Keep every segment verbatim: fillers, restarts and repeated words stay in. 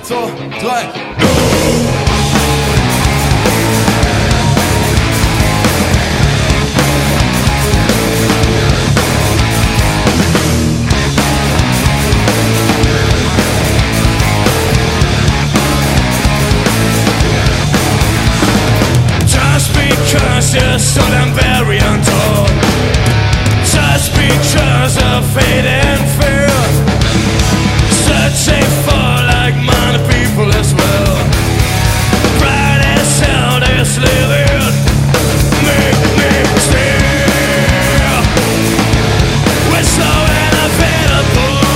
zwei, drei. Because you're so damn very untold. Just because of fate and fear, searching for like minded people as well. Bright as hell they're living. Make me stare. We're so unavailable.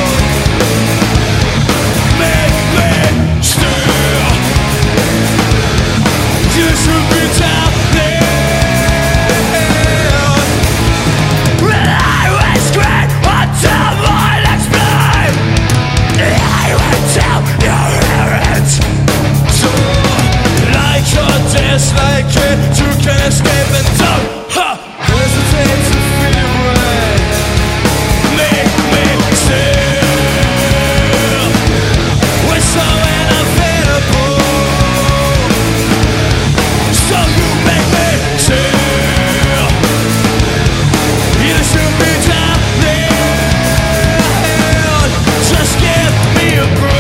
Make me stare. You should be down. Like it, you can escape and don't huh. hesitate to feel right. Make me still. We're so unavailable. So you make me still. You should be down there. Just give me a break.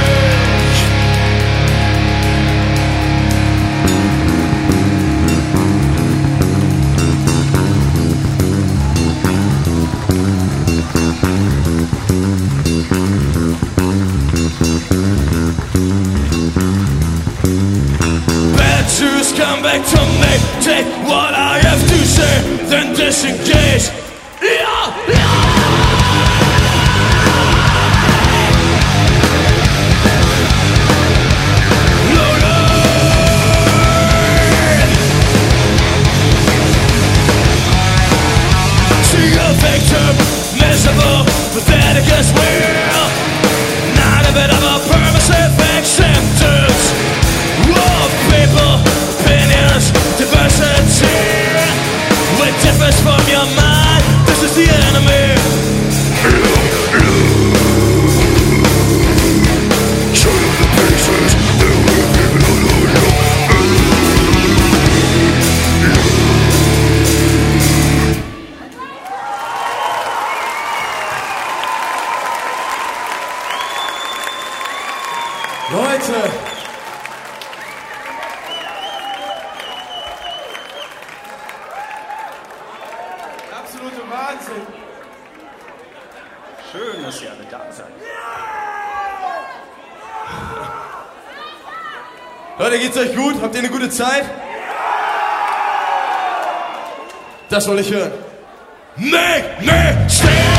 Come back to me, take what I have to say, then disengage. Yeah, yeah. See a victim, miserable, pathetic as well. Not a bit of a permissive acceptance of people. Diversity, what differs from your mind? This is the enemy. Show you the pieces. There will be no Leute. Absolute Wahnsinn. Schön, dass ihr alle da seid. Leute, geht's euch gut? Habt ihr eine gute Zeit? Das wollte ich hören. Make me stand.